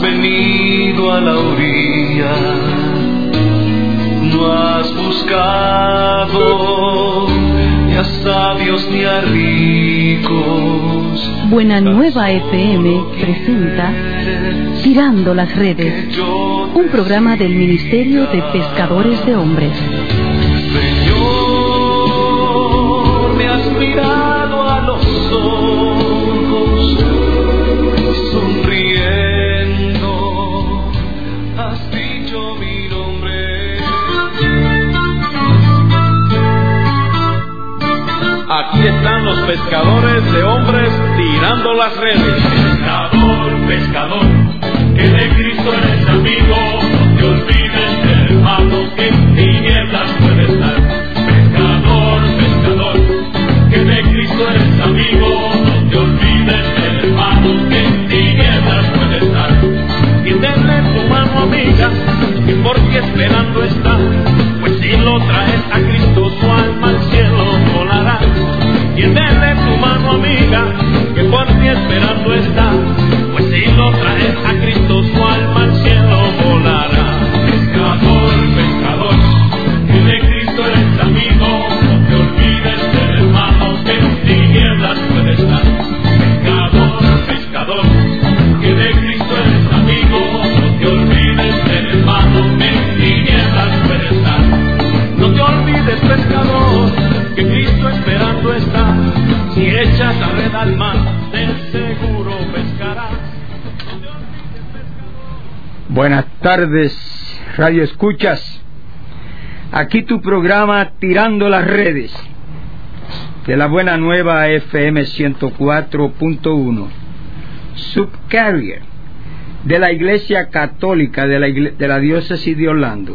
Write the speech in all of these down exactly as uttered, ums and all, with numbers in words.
has venido a la orilla, no has buscado ni a sabios ni a ricos. Buena Nueva F M presenta Tirando las Redes, un programa del Ministerio de Pescadores de Hombres. Señor, me has mirado a los ojos, sonriendo, has dicho mi nombre. Aquí están los pescadores de hombres tirando las redes. Pescador, pescador, que de Cristo eres amigo, no te olvides del hermano que en tinieblas puede estar. Pescador, pescador, que de Cristo eres amigo, no te olvides del hermano que en tinieblas puede estar. Y denle tu mano amiga, que por ti esperando está, pues si lo traes a Cristo su alma al cielo volará. Y denle tu mano amiga, que por ti esperando está, pues si lo traes a Cristo su alma al cielo volará. Pescador, pescador, que de Cristo eres amigo, no te olvides del hermano que en tinieblas puede estar. Pescador, pescador, que de Cristo eres amigo, no te olvides del hermano que en tinieblas puede estar. No te olvides, pescador, que Cristo esperando está. Si echas la red al mar, de seguro pescarás. Buenas tardes, Radio Escuchas. Aquí tu programa Tirando las Redes, de la Buena Nueva F M ciento cuatro punto uno, Subcarrier, de la Iglesia Católica de la, Igle- de la Diócesis de Orlando.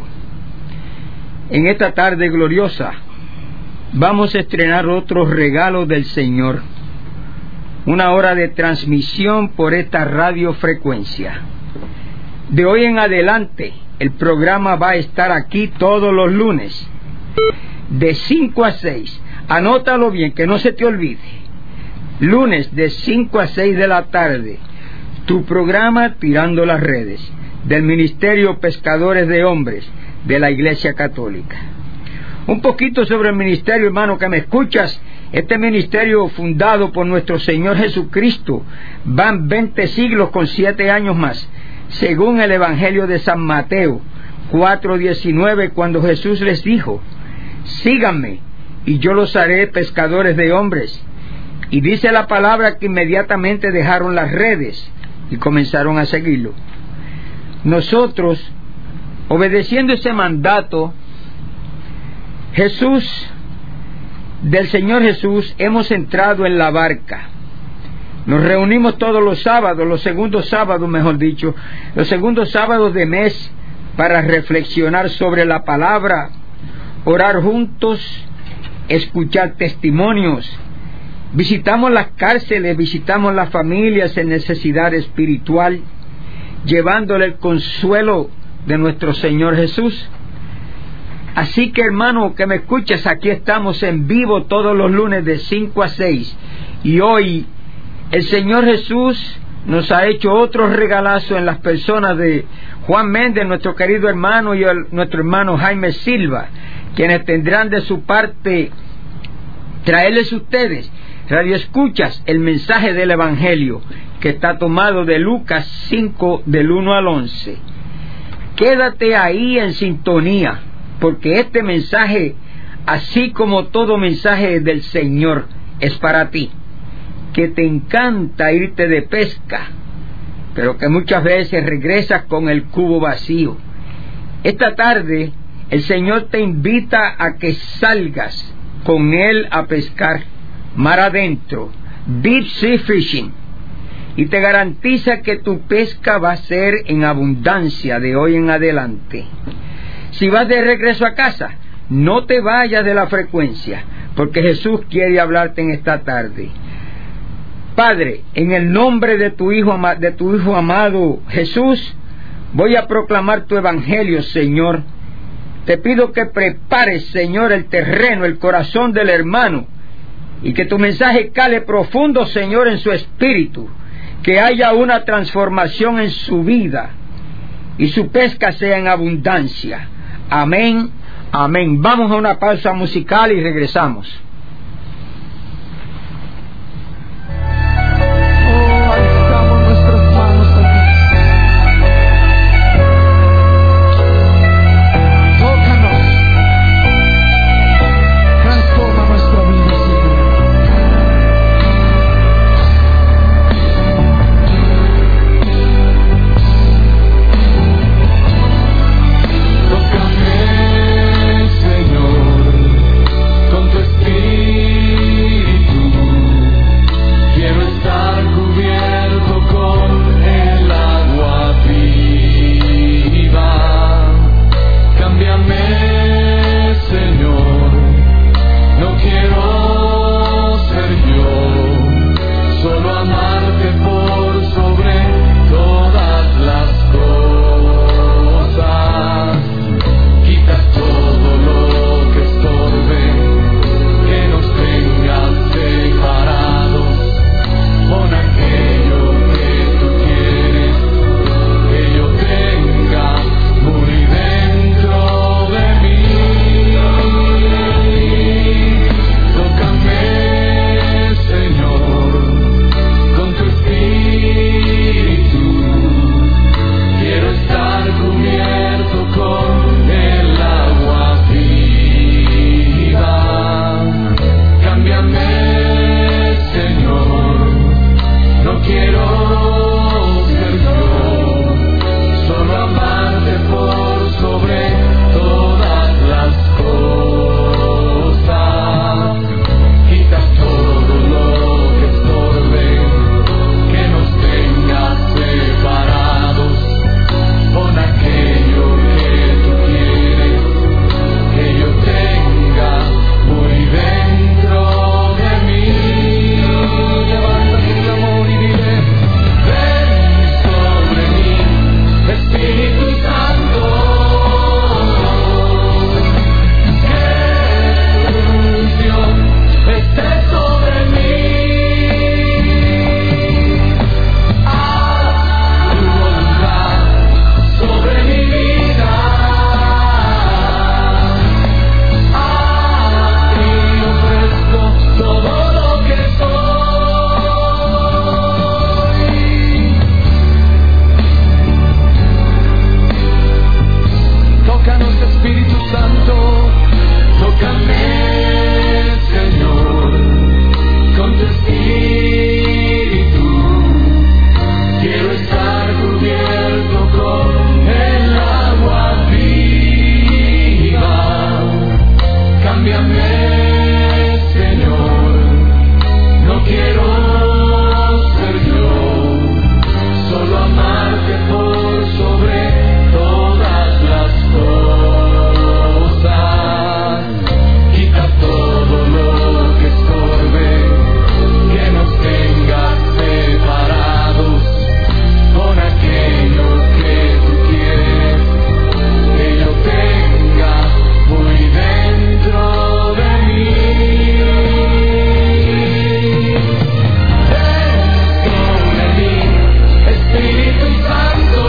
En esta tarde gloriosa vamos a estrenar otro regalo del Señor, una hora de transmisión por esta radiofrecuencia. De hoy en adelante el programa va a estar aquí todos los lunes de cinco a seis. Anótalo bien, que no se te olvide. Lunes de cinco a seis de la tarde, tu programa Tirando las Redes, del Ministerio Pescadores de Hombres de la Iglesia Católica. Un poquito sobre el ministerio, hermano, que me escuchas. Este ministerio, fundado por nuestro Señor Jesucristo, van veinte siglos con siete años más, según el Evangelio de San Mateo cuatro diecinueve, cuando Jesús les dijo: síganme y yo los haré pescadores de hombres. Y dice la palabra que inmediatamente dejaron las redes y comenzaron a seguirlo. Nosotros, obedeciendo ese mandato Jesús, del Señor Jesús, hemos entrado en la barca. Nos reunimos todos los sábados, los segundos sábados, mejor dicho, los segundos sábados de mes, para reflexionar sobre la palabra, orar juntos, escuchar testimonios. Visitamos las cárceles, visitamos las familias en necesidad espiritual, llevándole el consuelo de nuestro Señor Jesús. Así que, hermano, que me escuches, aquí estamos en vivo todos los lunes de cinco a seis. Y hoy el Señor Jesús nos ha hecho otro regalazo en las personas de Juan Méndez, nuestro querido hermano, y el, nuestro hermano Jaime Silva, quienes tendrán de su parte traerles a ustedes, Radio Escuchas, el mensaje del Evangelio, que está tomado de Lucas cinco, del uno al once. Quédate ahí en sintonía, porque este mensaje, así como todo mensaje del Señor, es para ti, que te encanta irte de pesca, pero que muchas veces regresas con el cubo vacío. Esta tarde el Señor te invita a que salgas con Él a pescar mar adentro, deep sea fishing, y te garantiza que tu pesca va a ser en abundancia de hoy en adelante. Si vas de regreso a casa, no te vayas de la frecuencia, porque Jesús quiere hablarte en esta tarde. Padre, en el nombre de tu Hijo, de tu Hijo amado Jesús, voy a proclamar tu Evangelio, Señor. Te pido que prepares, Señor, el terreno, el corazón del hermano, y que tu mensaje cale profundo, Señor, en su espíritu, que haya una transformación en su vida y su pesca sea en abundancia. Amén, amén. Vamos a una pausa musical y regresamos. Espíritu Santo.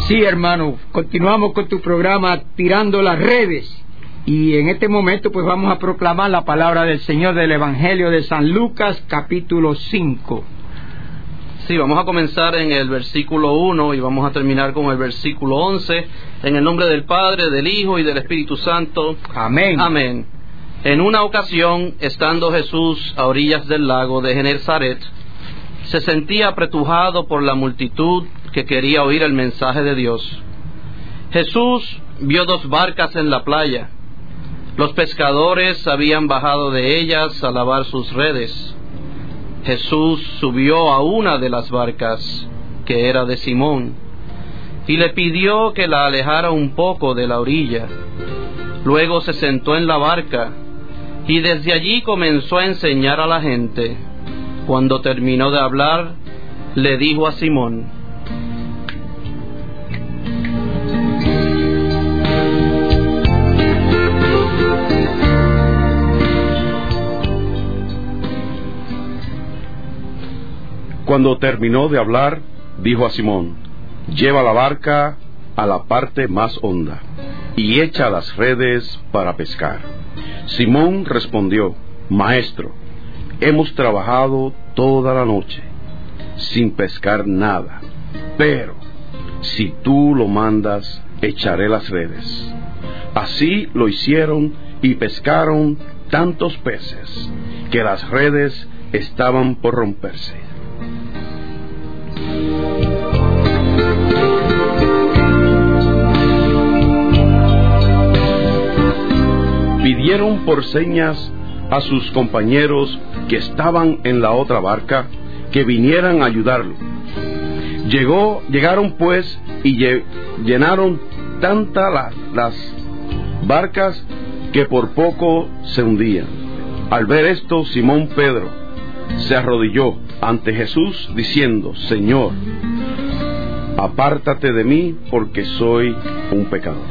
Sí, hermano, continuamos con tu programa Tirando las Redes. Y en este momento pues vamos a proclamar la palabra del Señor del Evangelio de San Lucas, capítulo cinco. Sí, vamos a comenzar en el versículo uno y vamos a terminar con el versículo once. En el nombre del Padre, del Hijo y del Espíritu Santo. Amén. Amén. En una ocasión, estando Jesús a orillas del lago de Genezaret, se sentía apretujado por la multitud que quería oír el mensaje de Dios. Jesús vio dos barcas en la playa. Los pescadores habían bajado de ellas a lavar sus redes. Jesús subió a una de las barcas, que era de Simón, y le pidió que la alejara un poco de la orilla. Luego se sentó en la barca, y desde allí comenzó a enseñar a la gente. Cuando terminó de hablar, le dijo a Simón: Cuando terminó de hablar, dijo a Simón: lleva la barca a la parte más honda y echa las redes para pescar. Simón respondió: Maestro, hemos trabajado toda la noche sin pescar nada, pero si tú lo mandas, echaré las redes. Así lo hicieron y pescaron tantos peces que las redes estaban por romperse. Pidieron por señas a sus compañeros que estaban en la otra barca que vinieran a ayudarlo. Llegó, llegaron pues y lle, llenaron tantas la, las barcas que por poco se hundían. Al ver esto, Simón Pedro se arrodilló ante Jesús diciendo: Señor, apártate de mí porque soy un pecador.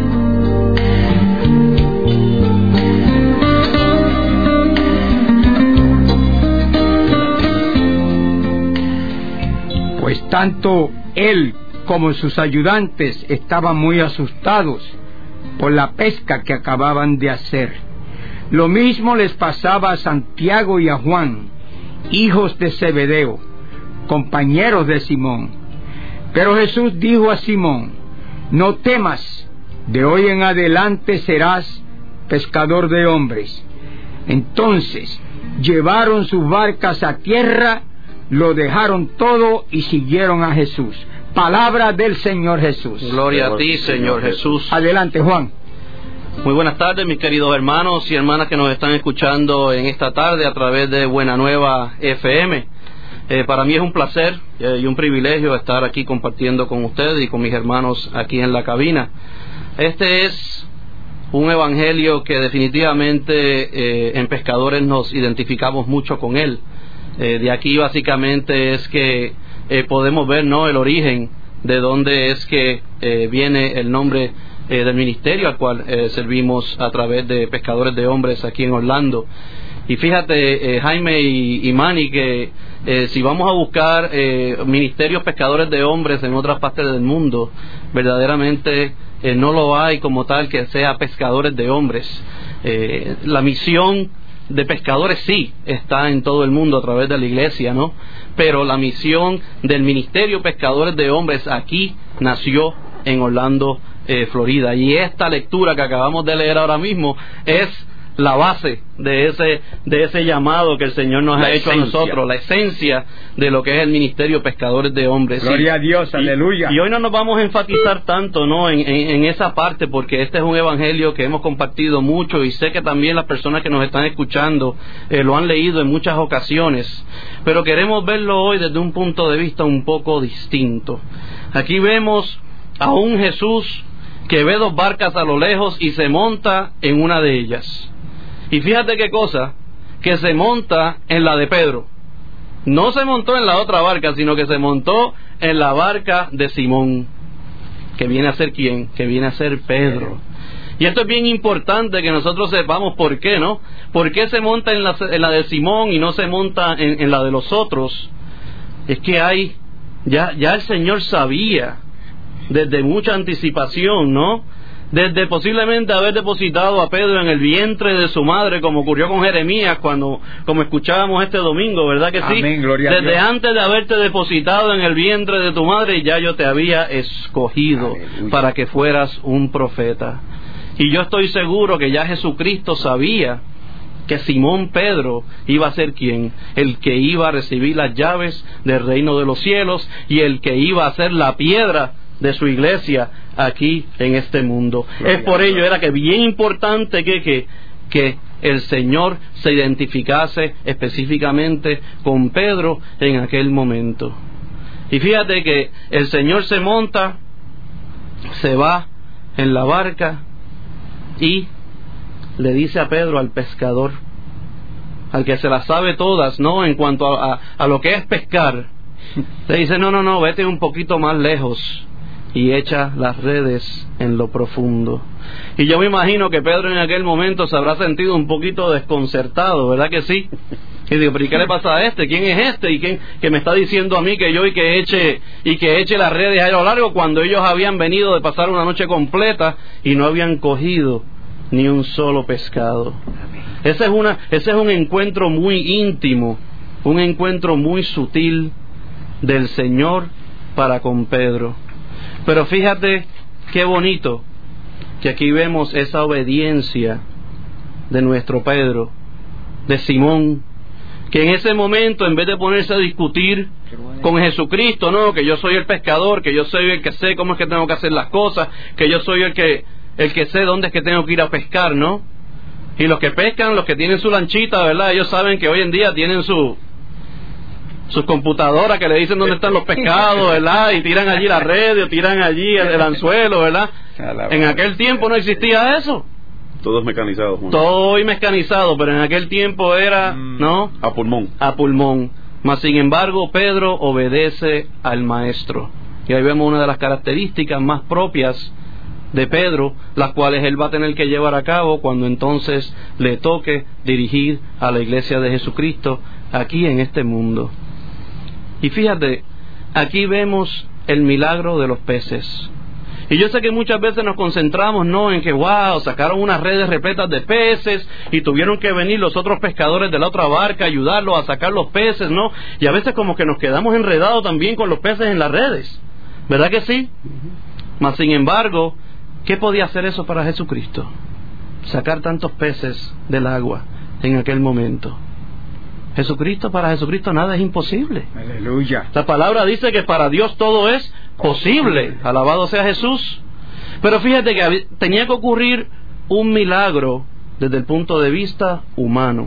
Pues tanto él como sus ayudantes estaban muy asustados por la pesca que acababan de hacer. Lo mismo les pasaba a Santiago y a Juan, hijos de Zebedeo, compañeros de Simón. Pero Jesús dijo a Simón: no temas, de hoy en adelante serás pescador de hombres. Entonces llevaron sus barcas a tierra, lo dejaron todo y siguieron a Jesús. Palabra del Señor Jesús. Gloria a ti, Señor Jesús. Adelante, Juan. Muy buenas tardes, mis queridos hermanos y hermanas que nos están escuchando en esta tarde a través de Buena Nueva F M. Eh, para mí es un placer eh, y un privilegio estar aquí compartiendo con ustedes y con mis hermanos aquí en la cabina. Este es un evangelio que definitivamente eh, en Pescadores nos identificamos mucho con él. Eh, de aquí básicamente es que eh, podemos ver, ¿no?, el origen de dónde es que eh, viene el nombre eh, del ministerio al cual eh, servimos a través de Pescadores de Hombres aquí en Orlando. Y fíjate, eh, Jaime y, y Manny, que eh, si vamos a buscar eh, ministerios pescadores de hombres en otras partes del mundo, verdaderamente eh, no lo hay como tal que sea pescadores de hombres. Eh, la misión de pescadores sí está en todo el mundo a través de la iglesia, ¿no? Pero la misión del ministerio pescadores de hombres aquí nació en Orlando, eh, Florida. Y esta lectura que acabamos de leer ahora mismo es la base de ese de ese llamado que el Señor nos la ha hecho esencia. a nosotros, la esencia de lo que es el ministerio pescadores de hombres. Gloria sí. a Dios, y, aleluya. Y hoy no nos vamos a enfatizar tanto, ¿no?, en, en, en esa parte, porque este es un evangelio que hemos compartido mucho y sé que también las personas que nos están escuchando eh, lo han leído en muchas ocasiones, pero queremos verlo hoy desde un punto de vista un poco distinto. Aquí vemos a un Jesús que ve dos barcas a lo lejos y se monta en una de ellas. Y fíjate qué cosa, que se monta en la de Pedro. No se montó en la otra barca, sino que se montó en la barca de Simón, que viene a ser ¿quién? Que viene a ser Pedro. Y esto es bien importante que nosotros sepamos por qué, ¿no? ¿Por qué se monta en la, en la de Simón y no se monta en, en la de los otros? Es que hay, ya, ya el Señor sabía desde mucha anticipación, ¿no? Desde posiblemente haber depositado a Pedro en el vientre de su madre, como ocurrió con Jeremías, cuando, como escuchábamos este domingo, ¿verdad que sí? Amén, gloria a Desde Dios. antes de haberte depositado en el vientre de tu madre, ya yo te había escogido Aleluya. para que fueras un profeta. Y yo estoy seguro que ya Jesucristo sabía que Simón Pedro iba a ser quien, el que iba a recibir las llaves del reino de los cielos y el que iba a ser la piedra de su iglesia aquí en este mundo. Gloria Es por a ello Dios. era que bien importante que, que, que el Señor se identificase específicamente con Pedro en aquel momento. Y fíjate que el Señor se monta, se va en la barca y le dice a Pedro, al pescador, al que se las sabe todas, ¿no? En cuanto a, a, a lo que es pescar, le dice, no, no, no, vete un poquito más lejos y echa las redes en lo profundo. Y yo me imagino que Pedro en aquel momento se habrá sentido un poquito desconcertado, ¿verdad que sí? Y digo, pero ¿y qué le pasa a este? ¿Quién es este? ¿Y quién que me está diciendo a mí que yo y que eche y que eche las redes a lo largo, cuando ellos habían venido de pasar una noche completa y no habían cogido ni un solo pescado? Ese es una, ese es un encuentro muy íntimo, un encuentro muy sutil del Señor para con Pedro. Pero fíjate qué bonito que aquí vemos esa obediencia de nuestro Pedro, de Simón, que en ese momento, en vez de ponerse a discutir con Jesucristo, no, que yo soy el pescador, que yo soy el que sé cómo es que tengo que hacer las cosas, que yo soy el que el que sé dónde es que tengo que ir a pescar, ¿no? Y los que pescan, los que tienen su lanchita, ¿verdad? Ellos saben que hoy en día tienen su sus computadoras que le dicen dónde están los pescados, ¿verdad? Y tiran allí la red, o tiran allí el, el anzuelo, ¿verdad? En aquel tiempo no existía eso. Todos mecanizados. Juan. Todo hoy mecanizado, pero en aquel tiempo era, ¿no? A pulmón. A pulmón. Mas sin embargo, Pedro obedece al maestro. Y ahí vemos una de las características más propias de Pedro, las cuales él va a tener que llevar a cabo cuando entonces le toque dirigir a la iglesia de Jesucristo aquí en este mundo. Y fíjate, aquí vemos el milagro de los peces. Y yo sé que muchas veces nos concentramos, ¿no?, en que, wow, sacaron unas redes repletas de peces y tuvieron que venir los otros pescadores de la otra barca a ayudarlos a sacar los peces, ¿no? Y a veces como que nos quedamos enredados también con los peces en las redes, ¿verdad que sí? Mas sin embargo, ¿qué podía hacer eso para Jesucristo? Sacar tantos peces del agua en aquel momento. Jesucristo, para Jesucristo nada es imposible. Aleluya. La palabra dice que para Dios todo es posible. Alabado sea Jesús. Pero fíjate que tenía que ocurrir un milagro desde el punto de vista humano.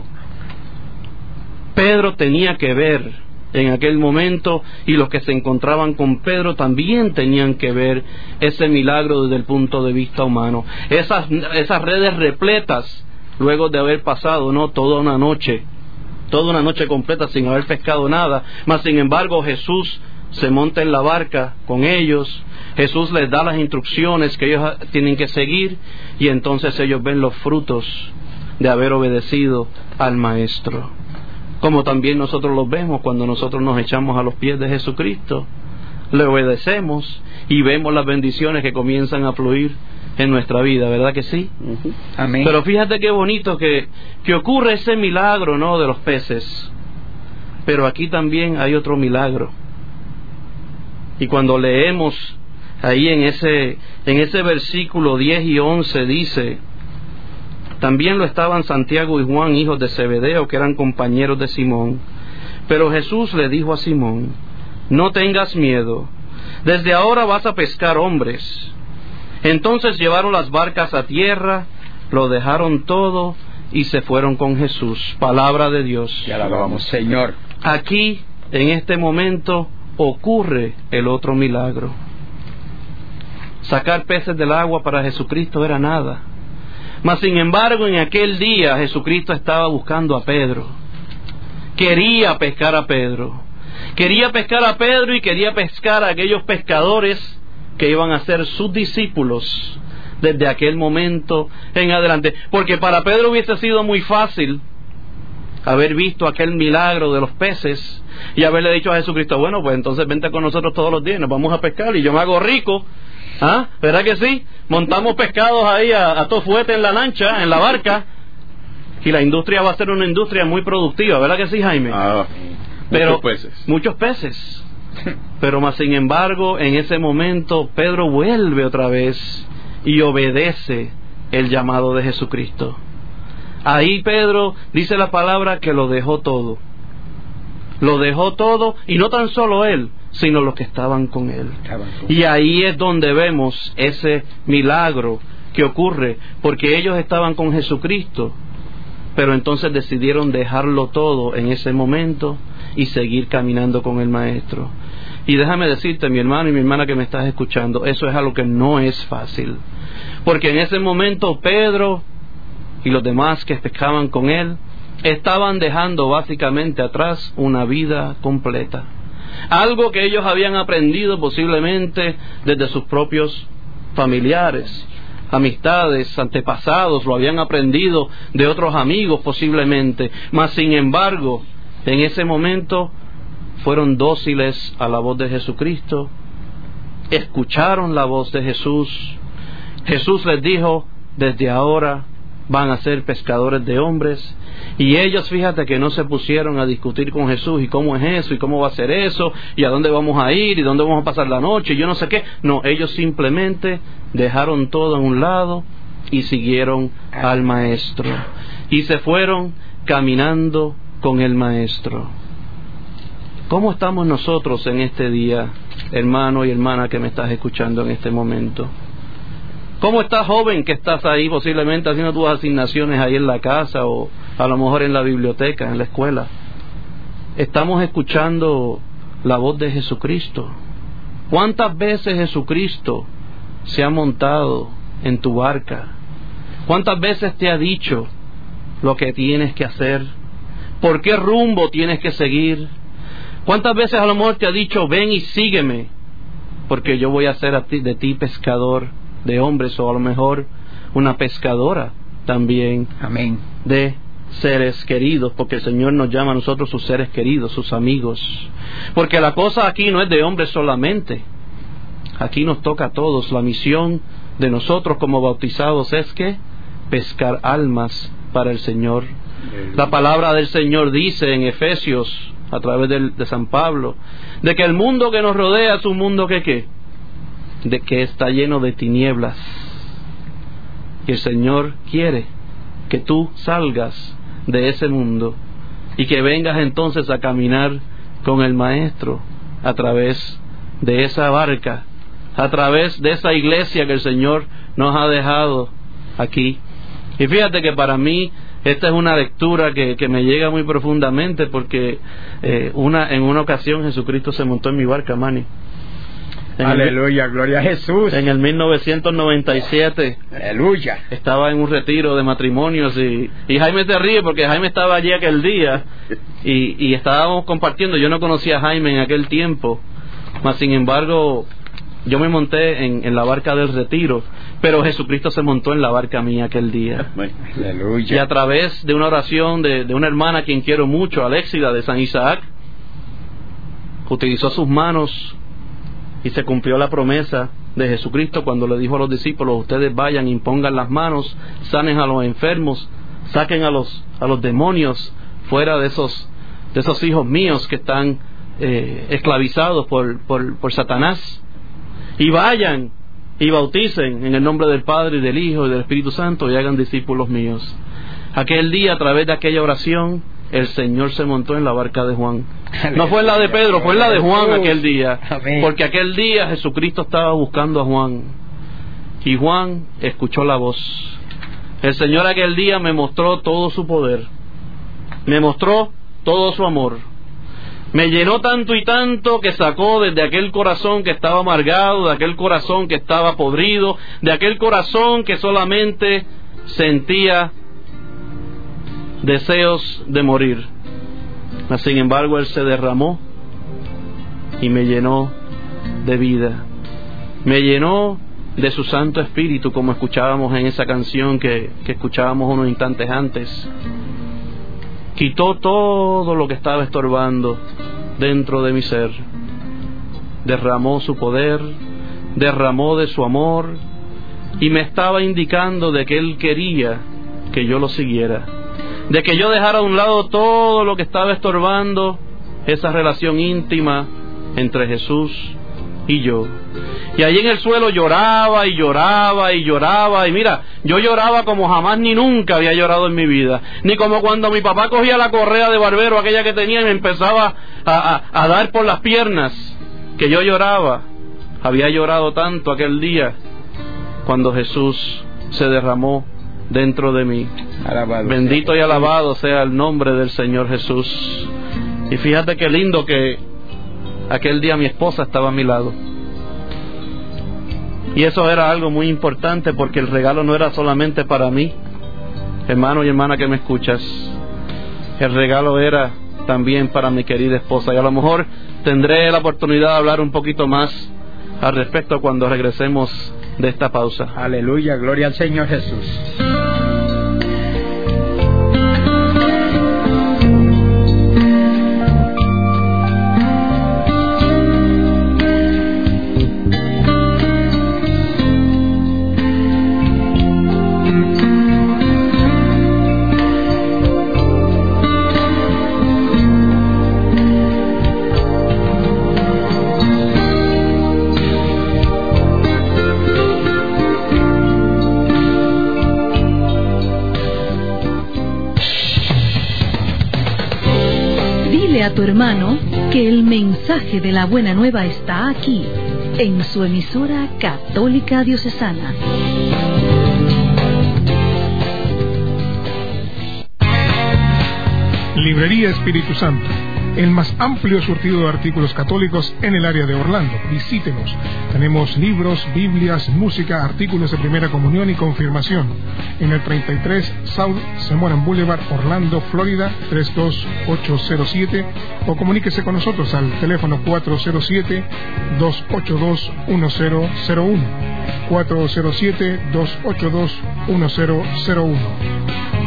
Pedro tenía que ver en aquel momento, y los que se encontraban con Pedro también tenían que ver ese milagro desde el punto de vista humano. Esas, esas redes repletas, luego de haber pasado, ¿no?, toda una noche, toda una noche completa sin haber pescado nada. Mas sin embargo Jesús se monta en la barca con ellos, Jesús les da las instrucciones que ellos tienen que seguir, y entonces ellos ven los frutos de haber obedecido al Maestro. Como también nosotros los vemos cuando nosotros nos echamos a los pies de Jesucristo, le obedecemos y vemos las bendiciones que comienzan a fluir en nuestra vida, ¿verdad que sí? Uh-huh. Amén. Pero fíjate qué bonito que, que ocurre ese milagro, ¿no?, de los peces. Pero aquí también hay otro milagro. Y cuando leemos ahí en ese, en ese versículo diez y once dice: también lo estaban Santiago y Juan, hijos de Zebedeo, que eran compañeros de Simón. Pero Jesús le dijo a Simón: no tengas miedo, desde ahora vas a pescar hombres. Entonces llevaron las barcas a tierra, lo dejaron todo y se fueron con Jesús. Palabra de Dios. Te alabamos, Señor. Aquí, en este momento, ocurre el otro milagro. Sacar peces del agua para Jesucristo era nada. Mas sin embargo, en aquel día Jesucristo estaba buscando a Pedro. Quería pescar a Pedro. Quería pescar a Pedro y quería pescar a aquellos pescadores que iban a ser sus discípulos desde aquel momento en adelante. Porque para Pedro hubiese sido muy fácil haber visto aquel milagro de los peces y haberle dicho a Jesucristo: bueno, pues entonces vente con nosotros todos los días, nos vamos a pescar y yo me hago rico ¿Ah? ¿Verdad que sí? Montamos pescados ahí a, a todo fuete en la lancha, en la barca, y la industria va a ser una industria muy productiva, ¿verdad que sí, Jaime? Ah, Pero, muchos peces. Muchos peces. Pero más sin embargo, en ese momento, Pedro vuelve otra vez y obedece el llamado de Jesucristo. Ahí Pedro dice la palabra que lo dejó todo. Lo dejó todo, y no tan solo él, sino los que estaban con él. Y ahí es donde vemos ese milagro que ocurre, porque ellos estaban con Jesucristo, pero entonces decidieron dejarlo todo en ese momento y seguir caminando con el Maestro. Y déjame decirte, mi hermano y mi hermana que me estás escuchando, eso es algo que no es fácil, porque en ese momento Pedro y los demás que pescaban con él estaban dejando básicamente atrás una vida completa, algo que ellos habían aprendido posiblemente desde sus propios familiares, amistades, antepasados, lo habían aprendido de otros amigos posiblemente, mas sin embargo en ese momento fueron dóciles a la voz de Jesucristo, escucharon la voz de Jesús. Jesús les dijo: desde ahora van a ser pescadores de hombres. Y ellos, fíjate que no se pusieron a discutir con Jesús, y cómo es eso, y cómo va a ser eso, y a dónde vamos a ir, y dónde vamos a pasar la noche, y yo no sé qué. No, ellos simplemente dejaron todo a un lado y siguieron al Maestro, y se fueron caminando con el Maestro. ¿Cómo estamos nosotros en este día, hermano y hermana que me estás escuchando en este momento? ¿Cómo estás, joven, que estás ahí posiblemente haciendo tus asignaciones ahí en la casa, o a lo mejor en la biblioteca, en la escuela? ¿Estamos escuchando la voz de Jesucristo? ¿Cuántas veces Jesucristo se ha montado en tu barca? ¿Cuántas veces te ha dicho lo que tienes que hacer? ¿Por qué rumbo tienes que seguir? ¿Cuántas veces a lo mejor te ha dicho: ven y sígueme, porque yo voy a hacer a ti, de ti pescador de hombres, o a lo mejor una pescadora también? Amén. De seres queridos, porque el Señor nos llama a nosotros sus seres queridos, sus amigos. Porque la cosa aquí no es de hombres solamente. Aquí nos toca a todos. La misión de nosotros como bautizados es que pescar almas para el Señor. La palabra del Señor dice en Efesios, a través de, de San Pablo, de que el mundo que nos rodea es un mundo que ¿qué? De que está lleno de tinieblas. Y el Señor quiere que tú salgas de ese mundo y que vengas entonces a caminar con el Maestro a través de esa barca, a través de esa iglesia que el Señor nos ha dejado aquí. Y fíjate que para mí esta es una lectura que, que me llega muy profundamente, porque eh, una en una ocasión Jesucristo se montó en mi barca, Manny. En Aleluya, el, gloria a Jesús. En el mil novecientos noventa y siete. Aleluya. Estaba en un retiro de matrimonios y, y Jaime te ríe porque Jaime estaba allí aquel día y, y estábamos compartiendo. Yo no conocía a Jaime en aquel tiempo, mas sin embargo yo me monté en, en la barca del retiro, pero Jesucristo se montó en la barca mía aquel día. Aleluya. Y a través de una oración de, de una hermana a quien quiero mucho, Alexida de San Isaac, utilizó sus manos y se cumplió la promesa de Jesucristo cuando le dijo a los discípulos: ustedes vayan, impongan las manos, sanen a los enfermos, saquen a los a los demonios fuera de esos de esos hijos míos que están eh, esclavizados por, por por Satanás, y vayan y bauticen en el nombre del Padre y del Hijo y del Espíritu Santo y hagan discípulos míos. Aquel día, a través de aquella oración, el Señor se montó en la barca de Juan. No fue en la de Pedro, fue en la de Juan aquel día. Porque aquel día Jesucristo estaba buscando a Juan, y Juan escuchó la voz. El Señor aquel día me mostró todo su poder, me mostró todo su amor, me llenó tanto y tanto que sacó desde aquel corazón que estaba amargado, de aquel corazón que estaba podrido, de aquel corazón que solamente sentía deseos de morir. Mas sin embargo Él se derramó y me llenó de vida, me llenó de su Santo Espíritu, como escuchábamos en esa canción que, que escuchábamos unos instantes antes. Quitó todo lo que estaba estorbando dentro de mi ser, derramó su poder, derramó de su amor y me estaba indicando de que Él quería que yo lo siguiera, de que yo dejara a un lado todo lo que estaba estorbando esa relación íntima entre Jesús y yo. Y allí en el suelo lloraba y lloraba y lloraba, y mira, yo lloraba como jamás ni nunca había llorado en mi vida, ni como cuando mi papá cogía la correa de barbero, aquella que tenía, y me empezaba a, a, a dar por las piernas, que yo lloraba. Había llorado tanto aquel día cuando Jesús se derramó dentro de mí. Alabado Bendito sea. Y alabado sea el nombre del Señor Jesús. Y fíjate qué lindo que aquel día mi esposa estaba a mi lado. Y eso era algo muy importante, porque el regalo no era solamente para mí, hermano y hermana que me escuchas. El regalo era también para mi querida esposa. Y a lo mejor tendré la oportunidad de hablar un poquito más al respecto cuando regresemos de esta pausa. Aleluya, gloria al Señor Jesús. A tu hermano que el mensaje de la buena nueva está aquí, en su emisora católica diocesana. Librería Espíritu Santo, el más amplio surtido de artículos católicos en el área de Orlando. Visítenos. Tenemos libros, Biblias, música, artículos de primera comunión y confirmación. En el treinta y tres South Semoran Boulevard, Orlando, Florida, tres dos ocho cero siete, o comuníquese con nosotros al teléfono cuatro cero siete, dos ocho dos, uno cero cero uno, cuatro cero siete, dos ocho dos, uno cero cero uno.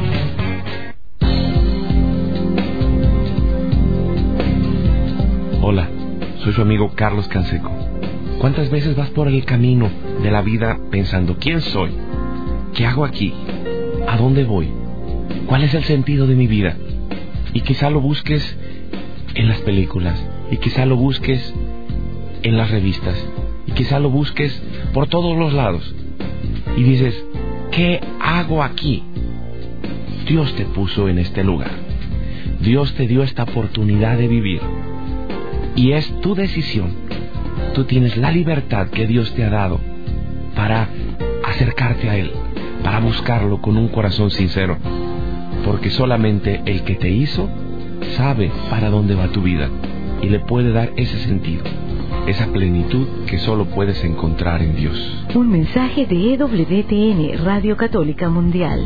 Hola, soy su amigo Carlos Canseco. ¿Cuántas veces vas por el camino de la vida pensando, ¿quién soy? ¿Qué hago aquí? ¿A dónde voy? ¿Cuál es el sentido de mi vida? Y quizá lo busques en las películas, y quizá lo busques en las revistas, y quizá lo busques por todos los lados. Y dices, ¿qué hago aquí? Dios te puso en este lugar. Dios te dio esta oportunidad de vivir. Y es tu decisión. Tú tienes la libertad que Dios te ha dado para acercarte a Él, para buscarlo con un corazón sincero, porque solamente el que te hizo sabe para dónde va tu vida y le puede dar ese sentido, esa plenitud que solo puedes encontrar en Dios. Un mensaje de E W T N, Radio Católica Mundial.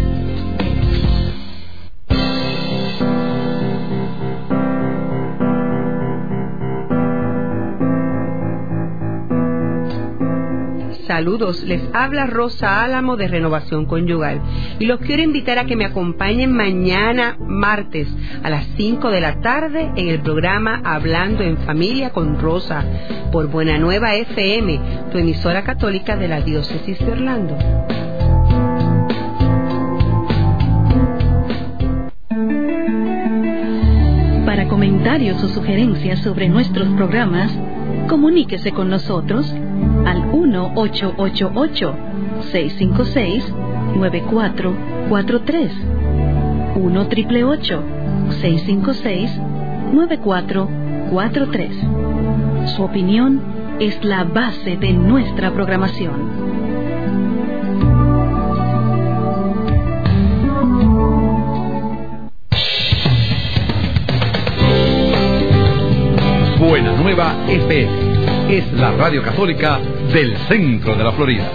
Saludos, les habla Rosa Álamo de Renovación Conyugal y los quiero invitar a que me acompañen mañana martes a las cinco de la tarde en el programa Hablando en Familia con Rosa por Buena Nueva F M, tu emisora católica de la Diócesis de Orlando. Para comentarios o sugerencias sobre nuestros programas, comuníquese con nosotros al uno ocho ocho ocho, seis cinco seis, nueve cuatro cuatro tres, uno ocho ocho ocho, seis cinco seis, nueve cuatro cuatro tres. Su opinión es la base de nuestra programación. Buena Nueva F M es la radio católica del centro de la Florida.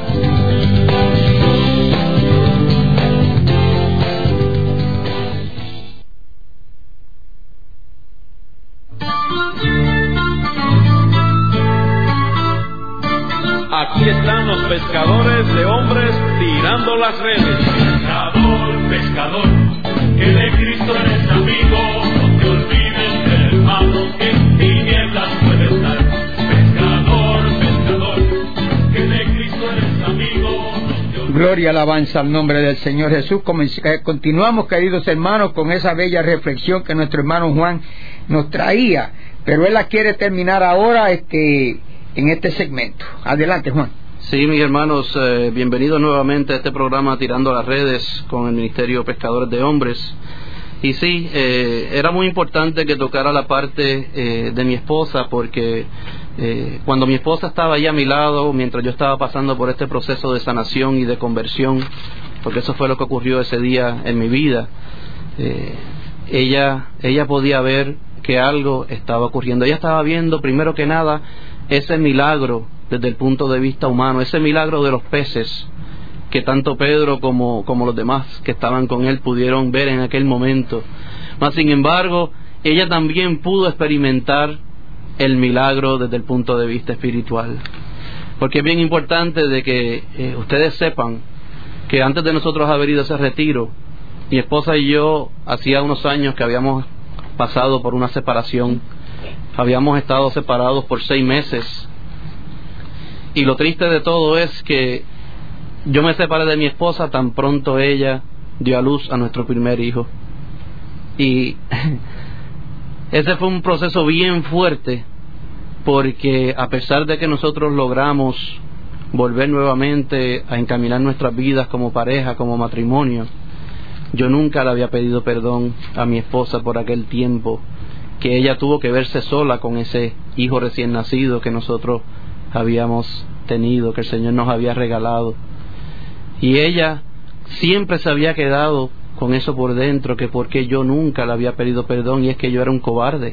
Aquí están los pescadores de hombres tirando las redes. Pescador, pescador, que de Cristo eres amigo, no te olvides del hermano que en tinieblas puede estar. Pescador, pescador, Gloria, alabanza al nombre del Señor Jesús. Continuamos, queridos hermanos, con esa bella reflexión que nuestro hermano Juan nos traía, pero él la quiere terminar ahora este, en este segmento. Adelante, Juan. Sí, mis hermanos, eh, bienvenidos nuevamente a este programa Tirando las Redes con el Ministerio Pescadores de Hombres. Y sí, eh, era muy importante que tocara la parte eh, de mi esposa, porque eh, cuando mi esposa estaba ahí a mi lado, mientras yo estaba pasando por este proceso de sanación y de conversión, porque eso fue lo que ocurrió ese día en mi vida, eh, ella, ella podía ver que algo estaba ocurriendo. Ella estaba viendo, primero que nada, ese milagro desde el punto de vista humano, ese milagro de los peces, que tanto Pedro como, como los demás que estaban con él pudieron ver en aquel momento. Mas sin embargo, ella también pudo experimentar el milagro desde el punto de vista espiritual, porque es bien importante de que eh, ustedes sepan que antes de nosotros haber ido a ese retiro, mi esposa y yo hacía unos años que habíamos pasado por una separación. Habíamos estado separados por seis meses, y lo triste de todo es que yo me separé de mi esposa tan pronto ella dio a luz a nuestro primer hijo. Y ese fue un proceso bien fuerte, porque a pesar de que nosotros logramos volver nuevamente a encaminar nuestras vidas como pareja, como matrimonio, yo nunca le había pedido perdón a mi esposa por aquel tiempo que ella tuvo que verse sola con ese hijo recién nacido que nosotros habíamos tenido, que el Señor nos había regalado. Y ella siempre se había quedado con eso por dentro, que porque yo nunca le había pedido perdón, y es que yo era un cobarde.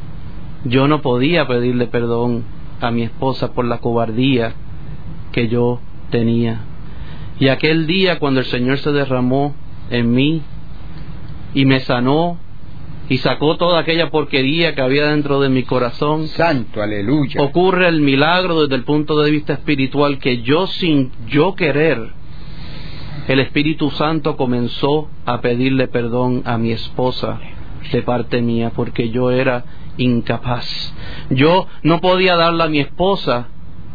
Yo no podía pedirle perdón a mi esposa por la cobardía que yo tenía. Y aquel día, cuando el Señor se derramó en mí y me sanó y sacó toda aquella porquería que había dentro de mi corazón, santo, aleluya, ocurre el milagro desde el punto de vista espiritual, que yo, sin yo querer, el Espíritu Santo comenzó a pedirle perdón a mi esposa de parte mía, porque yo era incapaz. Yo no podía darle a mi esposa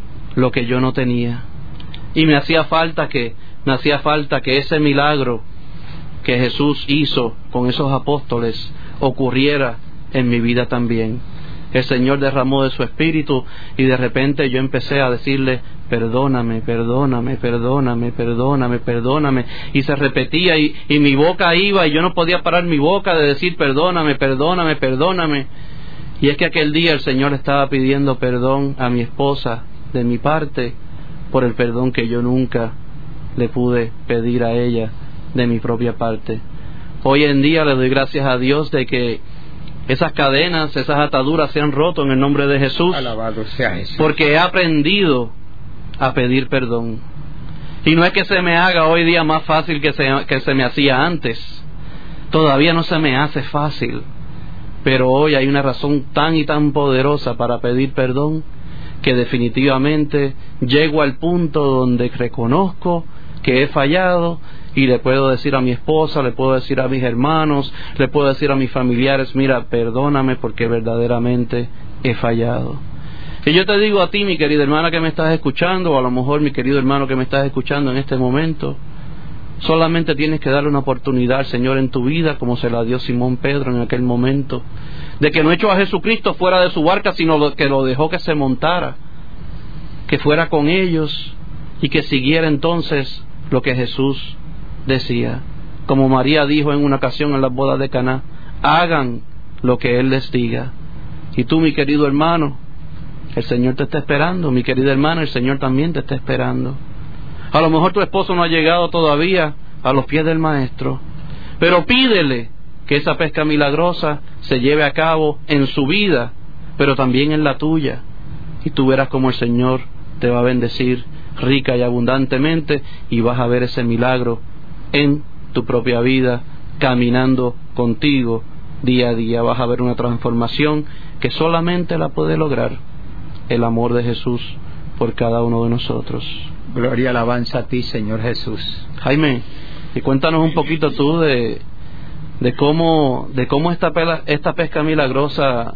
lo que yo no tenía, y me hacía falta que me hacía falta que ese milagro que Jesús hizo con esos apóstoles ocurriera en mi vida también. El Señor derramó de su Espíritu, y de repente yo empecé a decirle: perdóname, perdóname, perdóname, perdóname, perdóname. Y se repetía, y, y mi boca iba, y yo no podía parar mi boca de decir: perdóname, perdóname, perdóname. Y es que aquel día el Señor estaba pidiendo perdón a mi esposa de mi parte por el perdón que yo nunca le pude pedir a ella de mi propia parte. Hoy en día le doy gracias a Dios de que esas cadenas, esas ataduras se han roto en el nombre de Jesús. Alabado sea Jesús. Porque he aprendido a pedir perdón. Y no es que se me haga hoy día más fácil que se, que se me hacía antes. Todavía no se me hace fácil. Pero hoy hay una razón tan y tan poderosa para pedir perdón, que definitivamente llego al punto donde reconozco que he fallado, y le puedo decir a mi esposa, le puedo decir a mis hermanos, le puedo decir a mis familiares: mira, perdóname porque verdaderamente he fallado. Y yo te digo a ti, mi querida hermana que me estás escuchando, o a lo mejor mi querido hermano que me estás escuchando en este momento, solamente tienes que darle una oportunidad al Señor en tu vida, como se la dio Simón Pedro en aquel momento, de que no echó a Jesucristo fuera de su barca, sino que lo dejó que se montara, que fuera con ellos, y que siguiera entonces lo que Jesús decía. Como María dijo en una ocasión en las bodas de Caná: hagan lo que Él les diga. Y tú, mi querido hermano, el Señor te está esperando. Mi querida hermana, el Señor también te está esperando. A lo mejor tu esposo no ha llegado todavía a los pies del Maestro, pero pídele que esa pesca milagrosa se lleve a cabo en su vida, pero también en la tuya, y tú verás cómo el Señor te va a bendecir rica y abundantemente, y vas a ver ese milagro en tu propia vida, caminando contigo día a día. Vas a ver una transformación que solamente la puede lograr el amor de Jesús por cada uno de nosotros. Gloria, alabanza a ti, Señor Jesús. Jaime, y cuéntanos un poquito tú de, de cómo de cómo esta, pela, esta pesca milagrosa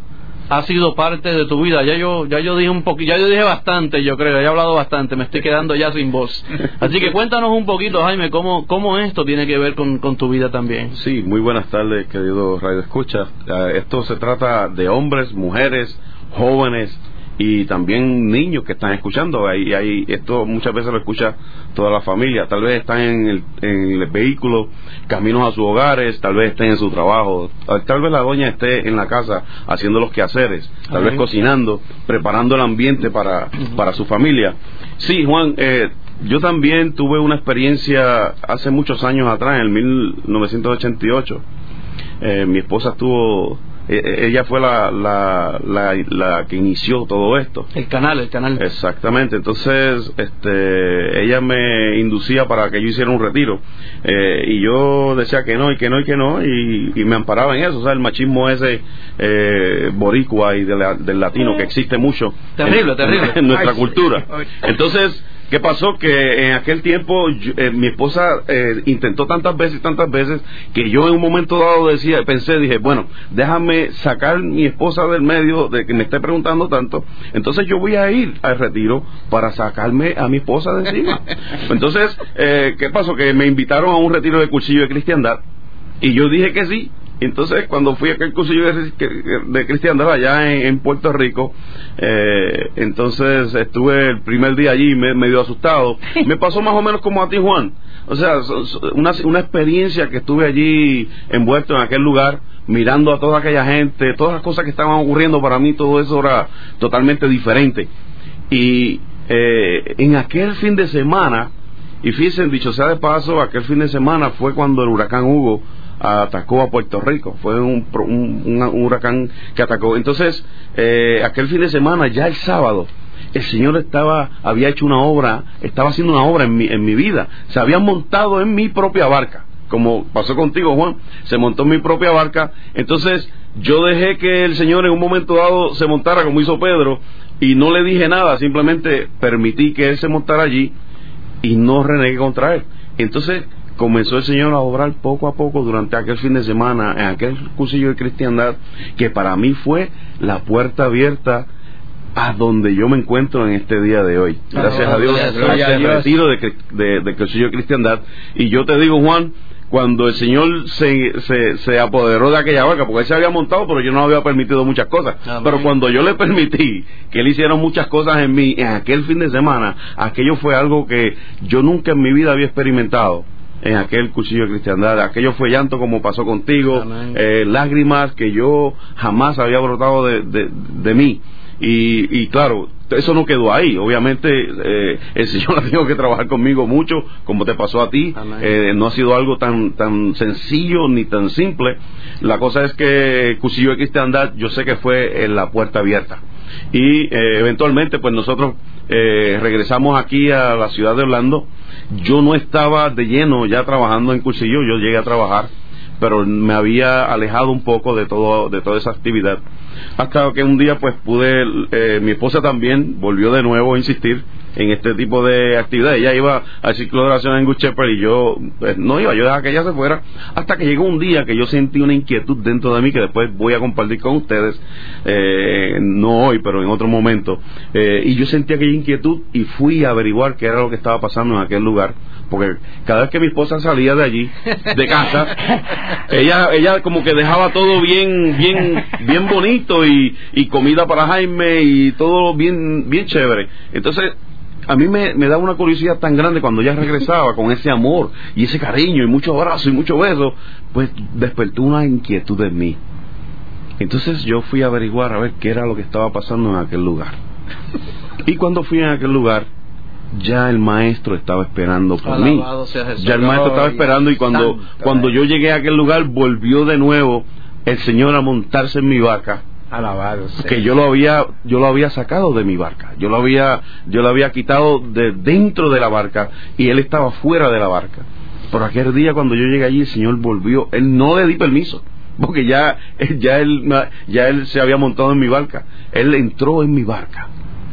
ha sido parte de tu vida. Ya yo ya yo dije un poquito, ya yo dije bastante, yo creo, ya he hablado bastante, me estoy quedando ya sin voz. Así que cuéntanos un poquito, Jaime, cómo cómo esto tiene que ver con, con tu vida también. Sí, muy buenas tardes, querido Radio Escucha. Uh, esto se trata de hombres, mujeres, jóvenes y también niños que están escuchando. Ahí, ahí, esto muchas veces lo escucha toda la familia. Tal vez están en el, en el vehículo, caminos a sus hogares, tal vez estén en su trabajo, tal vez la doña esté en la casa haciendo los quehaceres, tal Amén. vez cocinando, preparando el ambiente para, para su familia. Sí, Juan, eh, yo también tuve una experiencia hace muchos años atrás, en mil novecientos ochenta y ocho. Eh, mi esposa estuvo... ella fue la, la, la, la que inició todo esto. El canal, el canal. Exactamente. Entonces, este, ella me inducía para que yo hiciera un retiro. Eh, y yo decía que no, y que no, y que no, y, y me amparaba en eso. O sea, el machismo ese eh, boricua y de la, del latino que existe mucho. Terrible, en, terrible. En, en nuestra Ay, cultura. sí. Entonces, ¿qué pasó? Que en aquel tiempo yo, eh, mi esposa eh, intentó tantas veces y tantas veces que yo en un momento dado decía, pensé, dije, bueno, déjame sacar mi esposa del medio de que me esté preguntando tanto, entonces yo voy a ir al retiro para sacarme a mi esposa de encima. Entonces, eh, ¿qué pasó? Que me invitaron a un retiro de cursillo de cristiandad y yo dije que sí. Entonces, cuando fui a aquel cursillo de, de cristiandad allá en, en Puerto Rico, eh, entonces estuve el primer día allí me, medio asustado. Me pasó más o menos como a ti, Juan. O sea, una, una experiencia que estuve allí envuelto en aquel lugar, mirando a toda aquella gente, todas las cosas que estaban ocurriendo. Para mí todo eso era totalmente diferente. Y eh, en aquel fin de semana, y fíjense, dicho sea de paso, aquel fin de semana fue cuando el huracán Hugo atacó a Puerto Rico. Fue un, un, un huracán que atacó. Entonces, eh, aquel fin de semana, ya el sábado, el Señor estaba, había hecho una obra, estaba haciendo una obra en mi, en mi vida. Se había montado en mi propia barca, como pasó contigo, Juan. Se montó en mi propia barca. Entonces, yo dejé que el Señor en un momento dado se montara como hizo Pedro, y no le dije nada, simplemente permití que Él se montara allí y no renegué contra Él. Entonces, comenzó el Señor a obrar poco a poco durante aquel fin de semana, en aquel cursillo de cristiandad, que para mí fue la puerta abierta a donde yo me encuentro en este día de hoy. Gracias a Dios, a este retiro de, de, de cursillo de cristiandad. Y yo te digo, Juan, cuando el Señor se, se, se apoderó de aquella barca, porque Él se había montado, pero yo no había permitido muchas cosas. Amén. Pero cuando yo le permití que Él hiciera muchas cosas en mí, en aquel fin de semana, aquello fue algo que yo nunca en mi vida había experimentado. En aquel cursillo de cristiandad, aquello fue llanto como pasó contigo, eh, lágrimas que yo jamás había brotado de, de, de mí. Y, y claro, eso no quedó ahí. Obviamente eh, el Señor ha tenido que trabajar conmigo mucho, como te pasó a ti. Eh, no ha sido algo tan tan sencillo ni tan simple. La cosa es que cursillo de cristiandad, yo sé que fue en la puerta abierta. Y eh, eventualmente pues nosotros eh, regresamos aquí a la ciudad de Orlando. Yo no estaba de lleno ya trabajando en cursillo, yo llegué a trabajar, pero me había alejado un poco de todo de toda esa actividad, hasta que un día pues pude, eh, mi esposa también volvió de nuevo a insistir en este tipo de actividades. Ella iba al ciclo de oración en Good Shepherd y yo pues, no iba, yo dejaba que ella se fuera, hasta que llegó un día que yo sentí una inquietud dentro de mí que después voy a compartir con ustedes, eh, no hoy pero en otro momento, eh, y yo sentí aquella inquietud y fui a averiguar qué era lo que estaba pasando en aquel lugar, porque cada vez que mi esposa salía de allí, de casa, ella ella como que dejaba todo bien bien bien bonito y, y comida para Jaime y todo bien bien chévere. Entonces a mí me, me daba una curiosidad tan grande cuando ella regresaba con ese amor y ese cariño y muchos abrazos y muchos besos, pues despertó una inquietud en mí. Entonces yo fui a averiguar a ver qué era lo que estaba pasando en aquel lugar. Y cuando fui a aquel lugar, ya el maestro estaba esperando por mí. Ya el maestro estaba esperando y cuando, cuando yo llegué a aquel lugar, volvió de nuevo el Señor a montarse en mi barca. Alabado sea. Que yo lo había yo lo había sacado de mi barca, yo lo había yo lo había quitado de dentro de la barca y él estaba fuera de la barca. Pero aquel día cuando yo llegué allí, el Señor volvió. Él no le di permiso, porque ya ya él ya él se había montado en mi barca. Él entró en mi barca.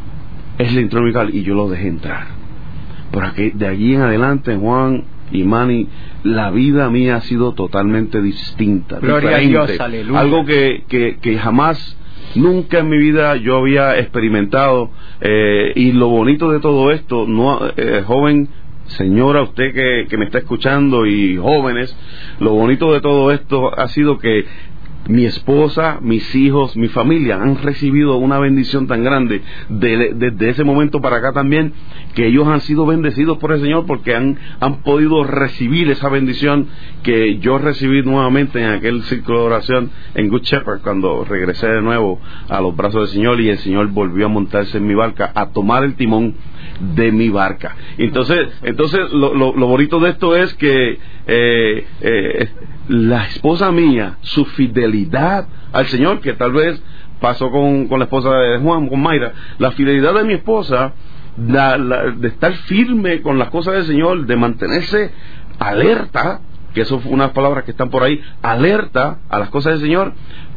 Él entró en mi barca y yo lo dejé entrar. Pero aquí, de allí en adelante, Juan y Manny, la vida mía ha sido totalmente distinta, Gloria diferente. a Dios, aleluya. Algo que, que, que jamás Nunca en mi vida yo había experimentado, eh, y lo bonito de todo esto, no, eh, joven, señora, usted que, que me está escuchando y jóvenes, lo bonito de todo esto ha sido que mi esposa, mis hijos, mi familia han recibido una bendición tan grande desde de, de ese momento para acá también, que ellos han sido bendecidos por el Señor porque han, han podido recibir esa bendición que yo recibí nuevamente en aquel círculo de oración en Good Shepherd, cuando regresé de nuevo a los brazos del Señor y el Señor volvió a montarse en mi barca, a tomar el timón de mi barca. Entonces, entonces lo, lo, lo bonito de esto es que eh, eh, la esposa mía, su fidelidad al Señor, que tal vez pasó con, con la esposa de Juan, con Mayra, la fidelidad de mi esposa, la, la, de estar firme con las cosas del Señor, de mantenerse alerta, que eso fue unas palabras que están por ahí, alerta a las cosas del Señor,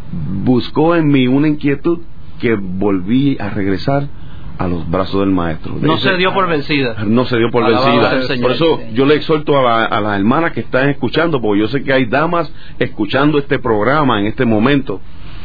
buscó en mí una inquietud que volví a regresar a los brazos del Maestro. No se dio por vencida. No se dio por vencida. Por eso yo le exhorto a, la, a las hermanas que están escuchando, porque yo sé que hay damas escuchando este programa en este momento,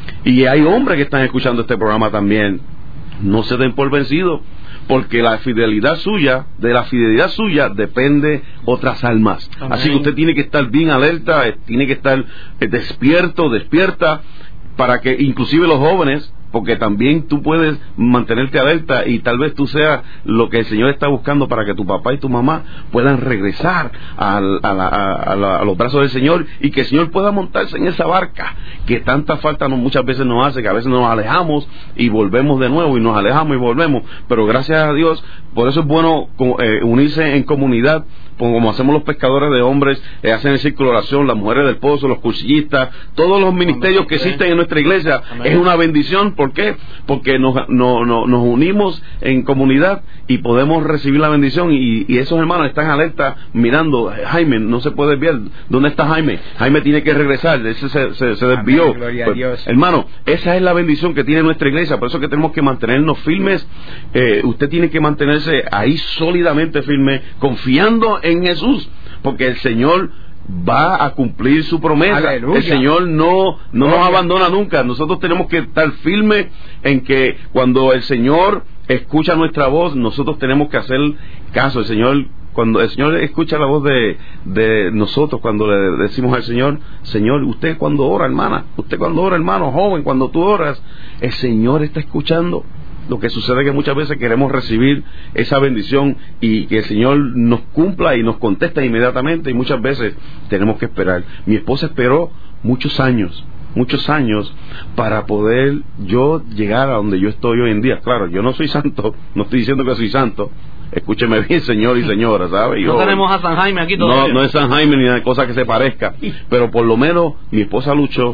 y hay hombres que están escuchando este programa también. No se den por vencidos, porque la fidelidad suya, de la fidelidad suya depende otras almas. Amén. Así que usted tiene que estar bien alerta, tiene que estar despierto, despierta, para que inclusive los jóvenes, porque también tú puedes mantenerte alerta y tal vez tú seas lo que el Señor está buscando para que tu papá y tu mamá puedan regresar a, la, a, la, a, la, a los brazos del Señor, y que el Señor pueda montarse en esa barca que tanta falta no, muchas veces nos hace, que a veces nos alejamos y volvemos de nuevo, y nos alejamos y volvemos, pero gracias a Dios, por eso es bueno eh, unirse en comunidad, como hacemos los pescadores de hombres, eh, hacen el círculo de oración, las mujeres del pozo, los cursillistas, todos los ministerios que existen en nuestra iglesia. Amén. Es una bendición. ¿Por qué? Porque nos, no, no, nos unimos en comunidad y podemos recibir la bendición, y, y esos hermanos están alerta mirando, Jaime, no se puede desviar, ¿dónde está Jaime? Jaime tiene que regresar, ese se, se, se desvió. Amén, pues, hermano, esa es la bendición que tiene nuestra iglesia, por eso que tenemos que mantenernos firmes. Eh, usted tiene que mantenerse ahí sólidamente firme, confiando en Jesús, porque el Señor va a cumplir su promesa. Aleluya. El Señor no, no nos abandona nunca. Nosotros tenemos que estar firmes en que cuando el Señor escucha nuestra voz, nosotros tenemos que hacer caso. El Señor, cuando el Señor escucha la voz de, de nosotros, cuando le decimos al Señor, Señor, usted cuando ora, hermana, usted cuando ora, hermano, joven, cuando tú oras, el Señor está escuchando. Lo que sucede es que muchas veces queremos recibir esa bendición y que el Señor nos cumpla y nos contesta inmediatamente, y muchas veces tenemos que esperar. Mi esposa esperó muchos años, muchos años para poder yo llegar a donde yo estoy hoy en día. Claro, yo no soy santo, no estoy diciendo que soy santo. Escúcheme bien, señor y señora, ¿sabe? Yo, no tenemos a San Jaime aquí todavía. No, no es San Jaime ni nada cosa que se parezca, pero por lo menos mi esposa luchó,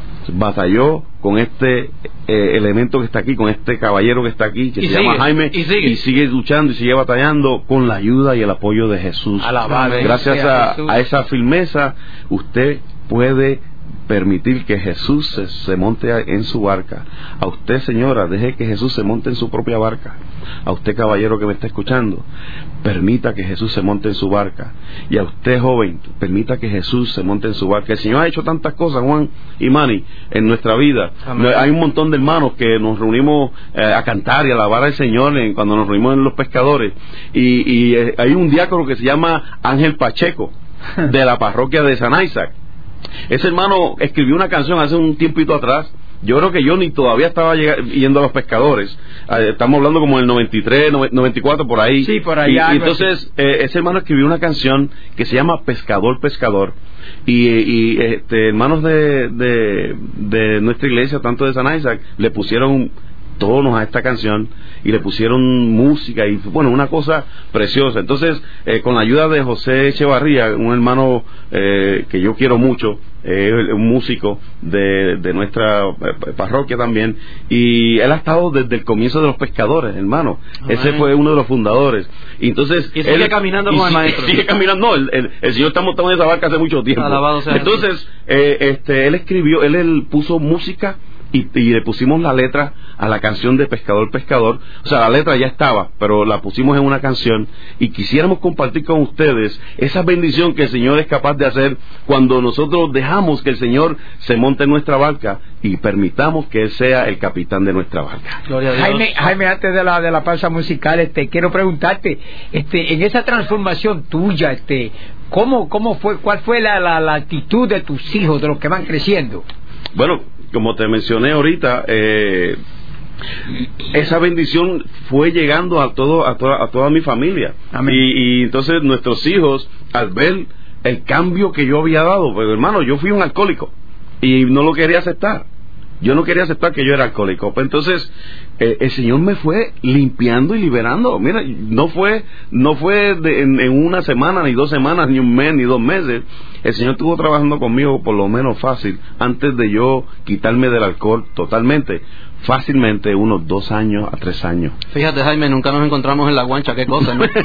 batalló con este eh, elemento que está aquí, con este caballero que está aquí, que y se sigue, llama Jaime, y sigue. y sigue luchando y sigue batallando con la ayuda y el apoyo de Jesús. Alabado. Gracias a, Jesús. a esa firmeza, usted puede permitir que Jesús se, se monte en su barca. A usted, señora, deje que Jesús se monte en su propia barca. A usted, caballero que me está escuchando, permita que Jesús se monte en su barca. Y a usted, joven, permita que Jesús se monte en su barca. El Señor ha hecho tantas cosas, Juan y Manny, en nuestra vida. Amén. Hay un montón de hermanos que nos reunimos eh, a cantar y a alabar al Señor en, cuando nos reunimos en los pescadores, y, y eh, hay un diácono que se llama Ángel Pacheco, de la parroquia de San Isaac. Ese hermano escribió una canción hace un tiempito atrás. Yo creo que yo ni todavía estaba lleg- yendo a los pescadores. Eh, estamos hablando como el noventa y tres, noventa y cuatro, por ahí. Sí, por allá. Y, y entonces, eh, ese hermano escribió una canción que se llama Pescador, Pescador. Y, y este, hermanos de, de, de nuestra iglesia, tanto de San Isaac, le pusieron tonos a esta canción y le pusieron música y bueno, una cosa preciosa. Entonces, eh, con la ayuda de José Echevarría, un hermano eh, que yo quiero mucho, eh, un músico de, de nuestra eh, parroquia también, y él ha estado desde el comienzo de los pescadores, hermano. Amén. Ese fue uno de los fundadores. Y entonces y sigue él, caminando y con sigue, el maestro. Sigue caminando. No, el, el, el Señor está montado en esa barca hace mucho tiempo. Alabado sea entonces, eh, este, él escribió, él, él puso música y, y le pusimos la letra a la canción de Pescador, Pescador. O sea, la letra ya estaba, pero la pusimos en una canción y quisiéramos compartir con ustedes esa bendición que el Señor es capaz de hacer cuando nosotros dejamos que el Señor se monte en nuestra barca y permitamos que Él sea el capitán de nuestra barca. Gloria a Dios. Jaime, Jaime, antes de la de la pausa musical, este, quiero preguntarte, este, en esa transformación tuya, este, ¿cómo, cómo fue, cuál fue la, la, la actitud de tus hijos, de los que van creciendo? Bueno, como te mencioné ahorita, eh, esa bendición fue llegando a todo a toda, a toda mi familia. Y, y entonces nuestros hijos, al ver el cambio que yo había dado, pues hermano, yo fui un alcohólico y no lo quería aceptar. Yo no quería aceptar que yo era alcohólico. Pues entonces eh, el Señor me fue limpiando y liberando. Mira, no fue no fue de, en, en una semana, ni dos semanas, ni un mes, ni dos meses. El Señor estuvo trabajando conmigo por lo menos fácil, antes de yo quitarme del alcohol totalmente, fácilmente unos dos años a tres años. Fíjate, Jaime, nunca nos encontramos en la guancha, qué cosa, ¿no?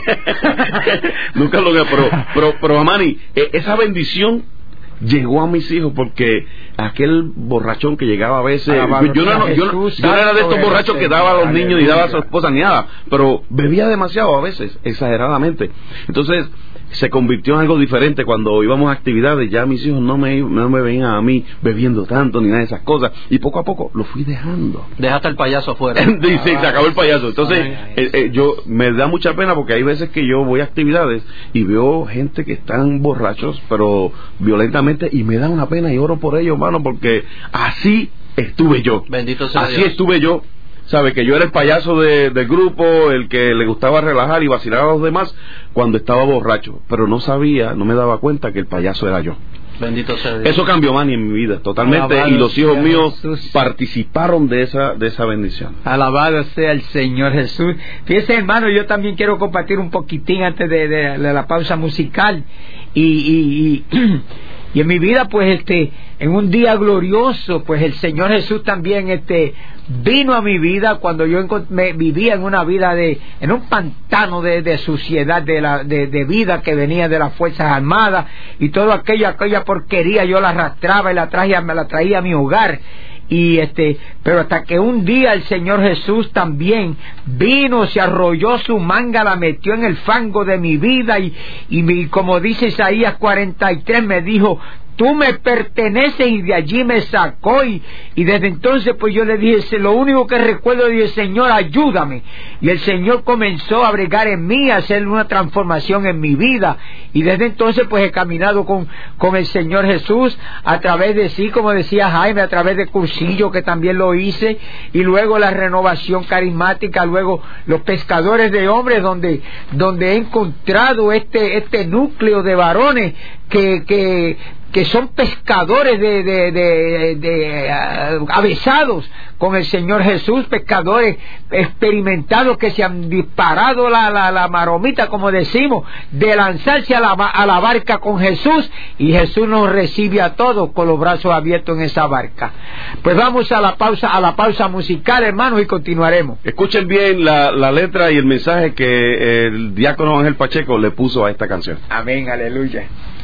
Nunca lo que, pero, pero, pero Amani, esa bendición llegó a mis hijos porque aquel borrachón que llegaba a veces, ah, yo, no, yo, no, yo no era de estos borrachos que daba a los niños ni daba a su esposa ni nada, pero bebía demasiado a veces, exageradamente. Entonces se convirtió en algo diferente cuando íbamos a actividades. Ya mis hijos no me, no me veían a mí bebiendo tanto ni nada de esas cosas, y poco a poco lo fui dejando. Dejaste el payaso afuera. Sí, sí, se acabó el payaso. Entonces eh, eh, yo me da mucha pena porque hay veces que yo voy a actividades y veo gente que están borrachos pero violentamente, y me da una pena y oro por ellos, hermano, porque así estuve yo. Bendito sea así Dios. estuve yo. Sabe que yo era el payaso de, del grupo, el que le gustaba relajar y vacilar a los demás cuando estaba borracho, pero no sabía, no me daba cuenta que el payaso era yo. Bendito sea Dios. Eso cambió, Manny, en mi vida totalmente. Alabado, y los hijos míos Jesús. participaron de esa de esa bendición. Alabado sea el Señor Jesús. Fíjese, hermano, yo también quiero compartir un poquitín antes de, de, de la pausa musical. Y, y, y, y en mi vida, pues, este, en un día glorioso, pues el Señor Jesús también, este, vino a mi vida cuando yo me vivía en una vida de, en un pantano de, de suciedad, de, la, de, de vida que venía de las Fuerzas Armadas, y toda aquella, aquella porquería yo la arrastraba y la traía, me la traía a mi hogar. Y este, pero hasta que un día el Señor Jesús también vino, se arrolló su manga, la metió en el fango de mi vida, y, y mi, como dice Isaías cuarenta y tres, me dijo: tú me perteneces, y de allí me sacó. Y, y desde entonces pues yo le dije, lo único que recuerdo, dije, Señor, ayúdame. Y el Señor comenzó a bregar en mí, a hacer una transformación en mi vida, y desde entonces pues he caminado con, con el Señor Jesús a través de sí, como decía Jaime, a través de cursillo que también lo hice, y luego la renovación carismática, luego los pescadores de hombres, donde, donde he encontrado este, este núcleo de varones que, que que son pescadores de, de, de, de uh, avesados con el Señor Jesús, pescadores experimentados que se han disparado la, la, la maromita, como decimos, de lanzarse a la, a la barca con Jesús, y Jesús nos recibe a todos con los brazos abiertos en esa barca. Pues vamos a la pausa, a la pausa musical, hermanos, y continuaremos. Escuchen bien la, la letra y el mensaje que el diácono Ángel Pacheco le puso a esta canción. Amén, aleluya.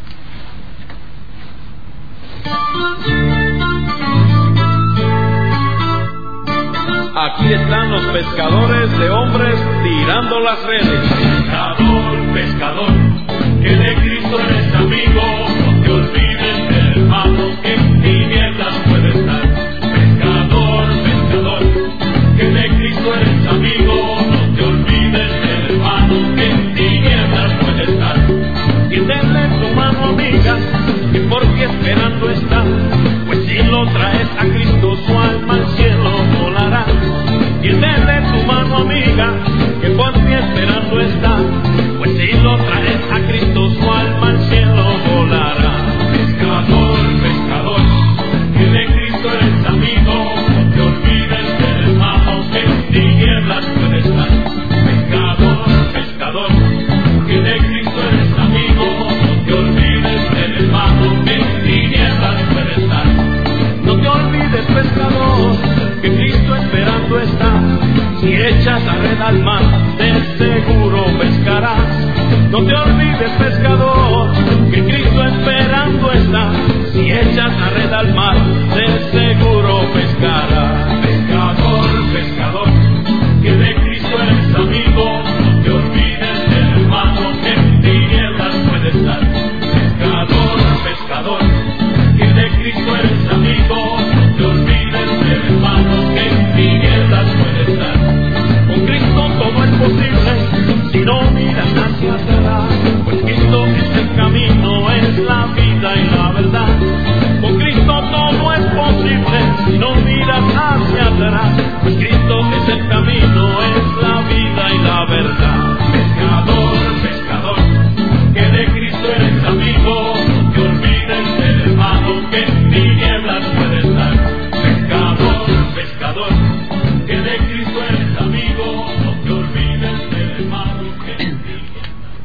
Aquí están los pescadores de hombres tirando las redes. Pescador, pescador, que de Cristo eres amigo. No te olvides del hermano que en tinieblas puede estar. Pescador, pescador, que de Cristo eres amigo. No te olvides del hermano que en tinieblas puede estar. Y denle tu mano amiga, que por ti esperando está, pues si lo traes a Cristo su alma al cielo volará. Y denle tu mano amiga, que por ti esperando está, pues si lo traes a Cristo su alma al cielo volará. Pescador, pescador, que de Cristo eres amigo. No te olvides del hermano que en tinieblas puede estar. Pescador, pescador, que de Cristo eres amigo. No te olvides del hermano que en tinieblas puede estar. No te olvides, pescador, que Cristo esperando está. Si echas a red al mar, de seguro pescarás. No te olvides, pescador, que Cristo esperando está. Si echas a red al mar, de seguro pescarás.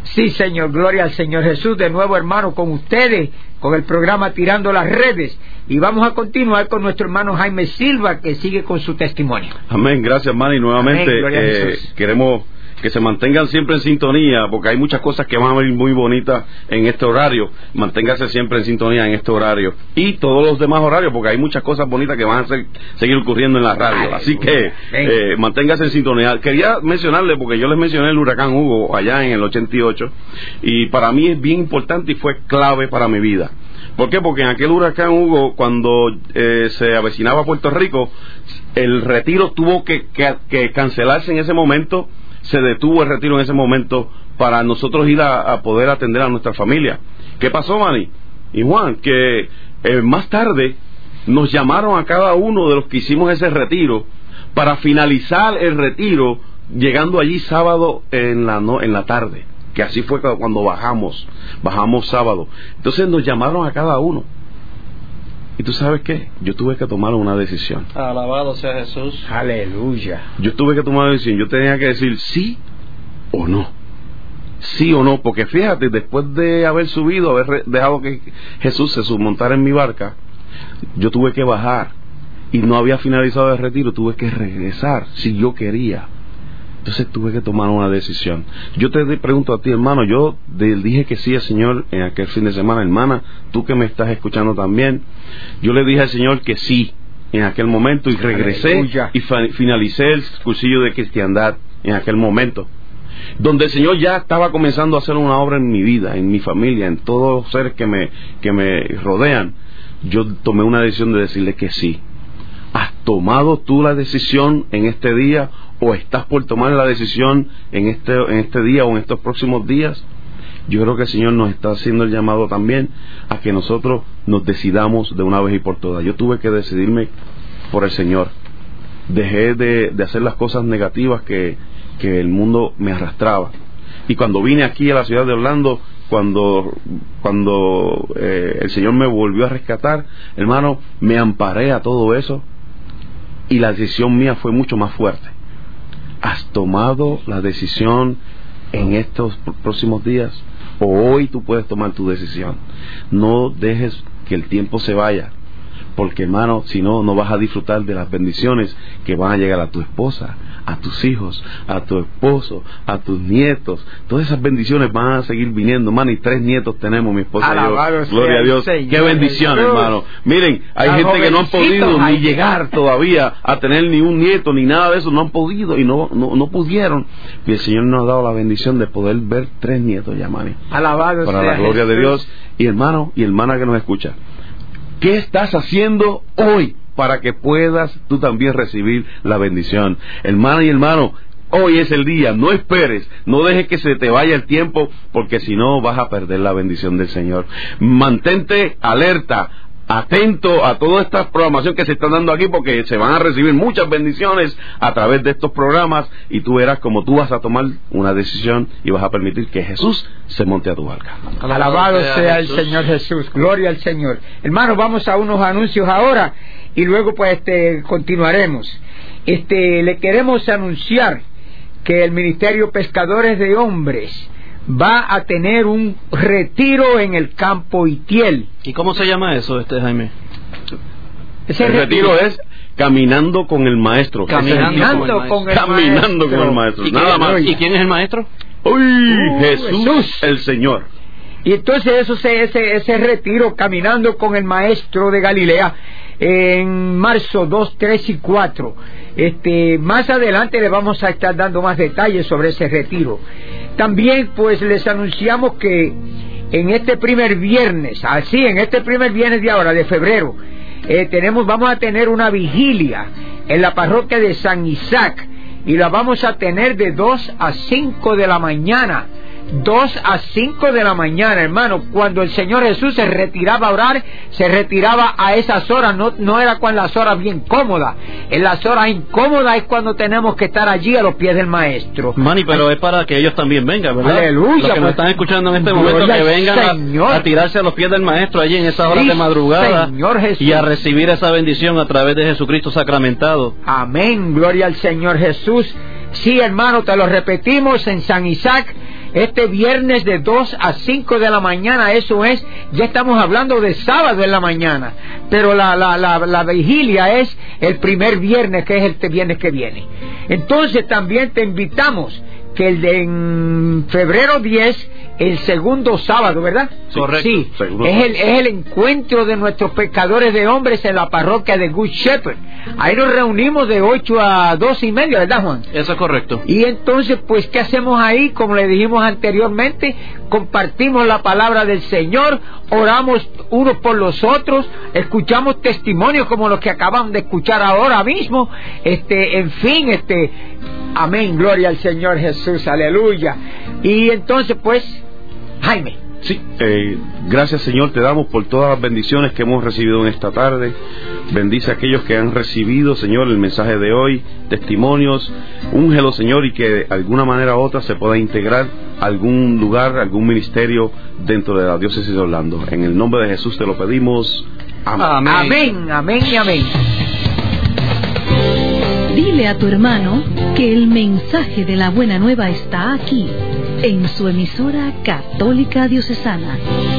Sí, Señor, gloria al Señor Jesús. De nuevo, hermano, con ustedes, con el programa Tirando las Redes. Y vamos a continuar con nuestro hermano Jaime Silva, que sigue con su testimonio. Amén, gracias, hermano. Y nuevamente Amén, eh, queremos que se mantengan siempre en sintonía, porque hay muchas cosas que van a venir muy bonitas en este horario. Manténgase siempre en sintonía en este horario y todos los demás horarios, porque hay muchas cosas bonitas que van a ser, seguir ocurriendo en la radio. Así que eh, manténgase en sintonía. Quería mencionarle, porque yo les mencioné el huracán Hugo allá en el ochenta y ocho, y para mí es bien importante y fue clave para mi vida. ¿Por qué? Porque en aquel huracán Hugo, cuando eh, se avecinaba Puerto Rico, el retiro tuvo que, que, que cancelarse en ese momento. Se detuvo el retiro en ese momento para nosotros ir a, a poder atender a nuestra familia. ¿Qué pasó, Manny y Juan? Que eh, más tarde nos llamaron a cada uno de los que hicimos ese retiro para finalizar el retiro, llegando allí sábado en la, no, en la tarde, que así fue cuando bajamos, bajamos sábado. Entonces nos llamaron a cada uno. ¿Y tú sabes qué? Yo tuve que tomar una decisión. Alabado sea Jesús. Aleluya. Yo tuve que tomar una decisión. Yo tenía que decir sí o no. Sí o no. Porque fíjate, después de haber subido, haber dejado que Jesús se submontara en mi barca, yo tuve que bajar. Y no había finalizado el retiro. Tuve que regresar si yo quería. Entonces tuve que tomar una decisión. Yo te pregunto a ti, hermano, yo te dije que sí al Señor en aquel fin de semana. Hermana, tú que me estás escuchando también, yo le dije al Señor que sí en aquel momento y regresé. Aleluya. Y fa- finalicé el cursillo de cristiandad en aquel momento, donde el Señor ya estaba comenzando a hacer una obra en mi vida, en mi familia, en todos los seres que me, que me rodean. Yo tomé una decisión de decirle que sí. ¿Has tomado tú la decisión en este día? ¿O estás por tomar la decisión en este, en este día o en estos próximos días? Yo creo que el Señor nos está haciendo el llamado también a que nosotros nos decidamos de una vez y por todas. Yo tuve que decidirme por el Señor. Dejé de, de hacer las cosas negativas que, que el mundo me arrastraba. Y cuando vine aquí a la ciudad de Orlando, cuando, cuando eh, el Señor me volvió a rescatar, hermano, me amparé a todo eso y la decisión mía fue mucho más fuerte. ¿Has tomado la decisión en estos próximos días? ¿O hoy tú puedes tomar tu decisión? No dejes que el tiempo se vaya, porque, hermano, si no, no vas a disfrutar de las bendiciones que van a llegar a tu esposa, a tus hijos, a tu esposo, a tus nietos. Todas esas bendiciones van a seguir viniendo, hermano, y tres nietos tenemos, mi esposa Alabado y yo. Gloria a Dios. Señor, qué bendición, Jesús. hermano. Miren, hay La gente que no han podido jovencita, ni ay. llegar todavía a tener ni un nieto ni nada de eso, no han podido y no, no, no pudieron. Y el Señor nos ha dado la bendición de poder ver tres nietos ya, mami. Alabado Para sea la gloria Jesús. de Dios. Y hermano y hermana que nos escucha, ¿qué estás haciendo hoy para que puedas tú también recibir la bendición? Hermana y hermano, hoy es el día, no esperes, no dejes que se te vaya el tiempo, porque si no vas a perder la bendición del Señor. Mantente alerta, atento a toda esta programación que se está dando aquí, porque se van a recibir muchas bendiciones a través de estos programas, y tú verás como tú vas a tomar una decisión y vas a permitir que Jesús se monte a tu barca. Alabado sea el Jesús. Señor Jesús, gloria al Señor. Hermanos, vamos a unos anuncios ahora y luego pues este continuaremos. Este le queremos anunciar que el Ministerio Pescadores de Hombres va a tener un retiro en el campo Itiel. ¿Y cómo se llama eso, este Jaime? Ese El retiro es caminando con el maestro. Caminando con el Caminando maestro. con el maestro. ¿Y, Nada quién, más. ¿Y quién es el maestro? ¡Uy! Uh, Jesús, Jesús. el Señor. Y entonces eso se, ese, ese retiro caminando con el maestro de Galilea en marzo dos, tres y cuatro. Este, más adelante le vamos a estar dando más detalles sobre ese retiro. También pues les anunciamos que en este primer viernes, así en este primer viernes de ahora, de febrero, eh, tenemos, vamos a tener una vigilia en la parroquia de San Isaac, y la vamos a tener de dos a cinco de la mañana. dos a cinco de la mañana, hermano. Cuando el Señor Jesús se retiraba a orar, se retiraba a esas horas. No, no era con las horas bien cómodas. En las horas incómodas es cuando tenemos que estar allí a los pies del Maestro. Manny, pero es para que ellos también vengan, ¿verdad? Aleluya, Los que pues, nos están escuchando en este gloria momento, que al vengan Señor. a, a tirarse a los pies del Maestro allí en esas horas Sí, de madrugada, Señor Jesús. y a recibir esa bendición a través de Jesucristo sacramentado. Amén, gloria al Señor Jesús. Sí, hermano, te lo repetimos, en San Isaac, este viernes de dos a cinco de la mañana, eso es, ya estamos hablando de sábado en la mañana, pero la, la, la, la vigilia es el primer viernes, que es este viernes que viene. Entonces también te invitamos que el de en febrero diez, el segundo sábado, ¿verdad? Correcto. Sí, Segundo. es el, es el encuentro de nuestros pescadores de hombres en la parroquia de Good Shepherd. Ahí nos reunimos de ocho a dos y media, ¿verdad, Juan? Eso es correcto. Y entonces, pues, ¿qué hacemos ahí? Como le dijimos anteriormente, compartimos la palabra del Señor, oramos unos por los otros, escuchamos testimonios como los que acaban de escuchar ahora mismo, este, en fin, este, amén, gloria al Señor Jesús, aleluya. Y entonces, pues, Jaime. Sí, eh, gracias Señor, te damos por todas las bendiciones que hemos recibido en esta tarde. Bendice a aquellos que han recibido, Señor, el mensaje de hoy, testimonios. Úngelo, Señor, y que de alguna manera u otra se pueda integrar a algún lugar, algún ministerio dentro de la diócesis de Orlando. En el nombre de Jesús te lo pedimos. Amén. Amén, amén, amén y amén. Dile a tu hermano que el mensaje de la buena nueva está aquí, en su emisora católica diocesana.